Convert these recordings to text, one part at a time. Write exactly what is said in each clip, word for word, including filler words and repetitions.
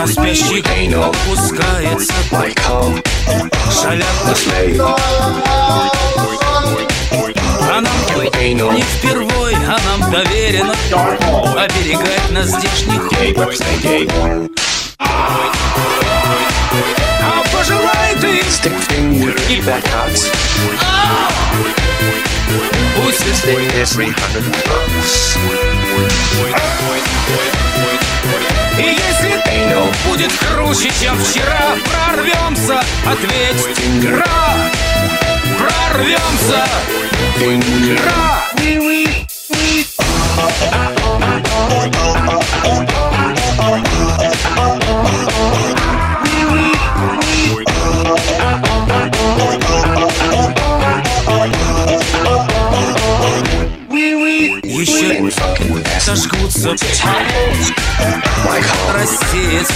А спящий пускается, шалят пошли. А нам не впервой, а нам доверено оберегать на здешних. А пожелай ты и пусть и если будет круче, чем вчера, прорвемся, ответь, гра, прорвемся, гра. Еще сожгутся, рассеется.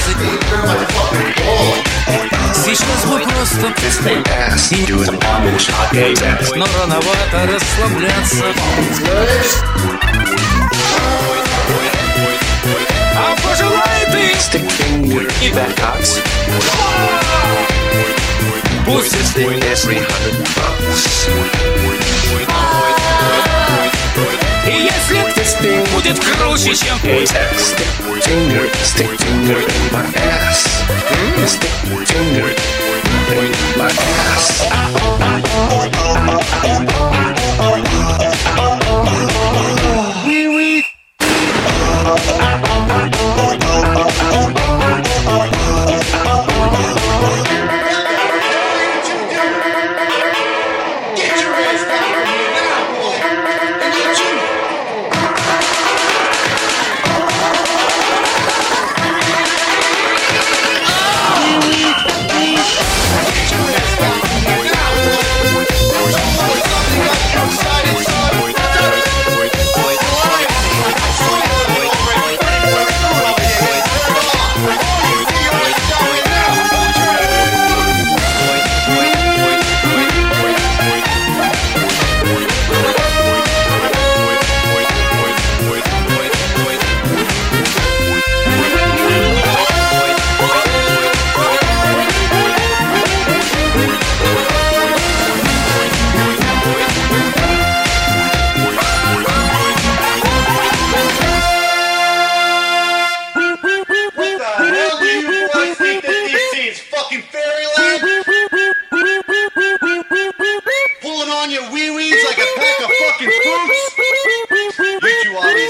Сейчас бы просто, но рановато расслабляться. А пожелай ты и пусть и если будет круче, чем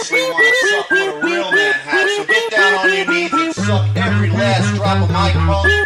Every last drop of my coke.